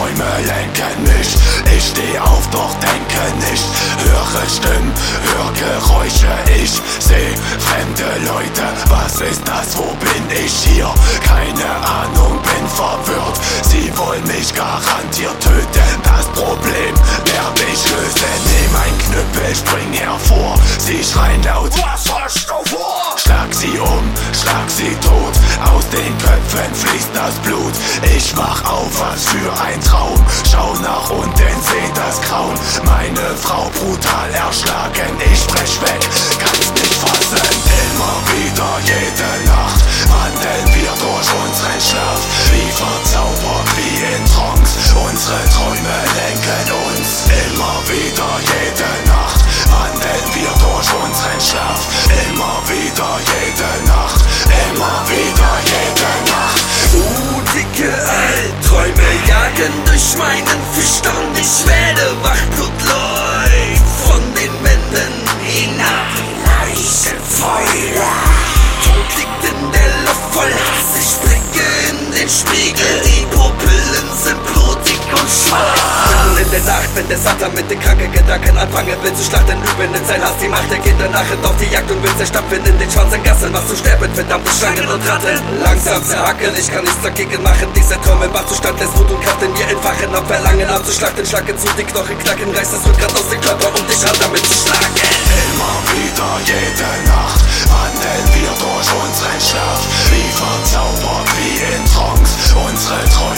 Träume lenken mich. Ich steh auf, doch denke nicht. Höre Stimmen, höre Geräusche. Ich seh fremde Leute. Was ist das? Wo bin ich hier? Keine Ahnung, bin verwirrt. Sie wollen mich garantiert töten. Das Problem werde ich lösen. Nehm ein Knüppel, spring hervor. Sie schreien laut: Was hast du vor? Schlag sie um, schlag sie tot. Aus den Köpfen fließt das Blut. Ich wach auf, was für ein Traum. Schau nach unten, seh das Grauen. Meine Frau brutal erschlagen. Ich sprech weg, kann's nicht fassen. Immer wieder, jede Nacht wandeln wir durch unseren Schlaf. Wie verzaubert, wie in Trance. Unsere Träume lenken uns. Immer wieder, jede Nacht wandeln wir durch unseren Schlaf. Immer wieder, jede Nacht. Immer wieder, jede Nacht. Mutige Albträume jagen durch meinen Verstand. Ich werde wach und läuft von den Wänden hinab. Leichenfeuer, Tod liegt in der Luft voll Hass. Ich blicke in den Spiegel, die Pupillen sind blutig und schwarz. Mitten in der Nacht, wenn der Satan mit den kranken Gedanken anfangen will zu schlachten, üben in sein Hass die Macht der Kinder nachher auf die Jagd und will zerstapfen in den schwarzen Gassen. Was zu sterben, verdammte Schlangen und Ratten. Langsam zerhacken, ich kann nichts dagegen machen. Dieser Traum im Wachzustand lässt Wut und Kraft in mir entfachen. Auf Verlangen abzuschlachten, Schlagen zu, die Knochen knacken. Reißt das Rückgrat aus dem Körper, um dich an damit zu schlagen. Immer wieder, jede Nacht wandeln wir durch unseren Schlaf. Wie verzaubert, wie in Trance. Unsere Träume